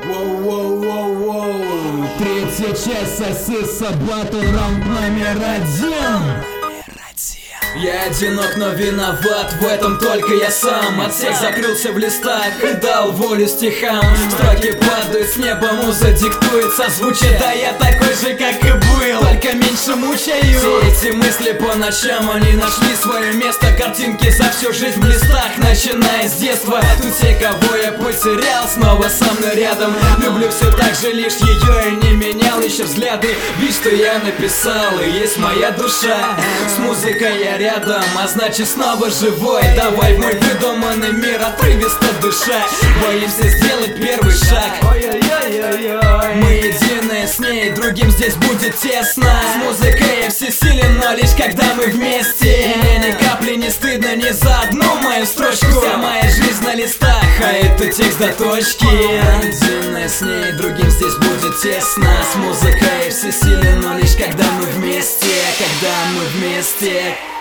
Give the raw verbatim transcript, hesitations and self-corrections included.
Воу-воу-воу-воу. Третья часть Сосиса Батл раунд номер один. Я одинок, но виноват в этом только я сам. От всех закрылся в листах и дал волю стихам. Строки падают с неба, муза диктует созвучие. Да я такой же, как и был, только меньше мучаю. Все эти мысли по ночам, они нашли свое место. Картинки за всю жизнь в листах, начиная с детства. Тут все, кого я потерял, снова со мной рядом. Люблю все так же, лишь ее и не менял еще взгляды. Ведь что я написал, и есть моя душа. С музыкой я рядом, а значит снова живой. Давай в мой выдуманный мир, отрывисто дыша. Боимся сделать первый шаг. Мы едины с ней, другим здесь будет тесно. С музыкой я всесилен, но лишь когда мы вместе. Мне ни капли не стыдно ни за одну мою строчку. Вся моя жизнь на листах, а это текст до точки. Единая с ней, другим здесь будет тесно. С музыкой я всесилен, но лишь когда мы вместе. Когда мы вместе.